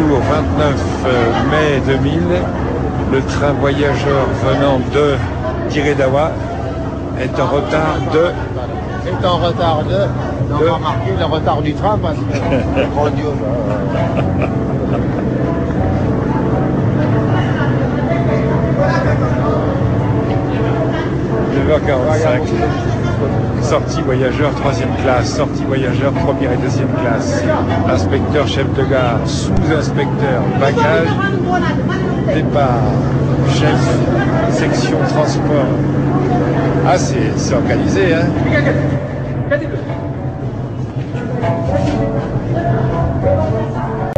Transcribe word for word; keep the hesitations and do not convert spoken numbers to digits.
jour vingt-neuf mai deux mille, le train voyageur venant de Tiredawa est en retard de... est en retard de... On va remarquer le retard du train parce que c'est grandiose. neuf heures quarante-cinq. Sortie voyageur troisième classe, sortie voyageur première et deuxième classe, inspecteur chef de gare, sous-inspecteur, bagage, départ, chef, section transport. Ah, c'est organisé, hein.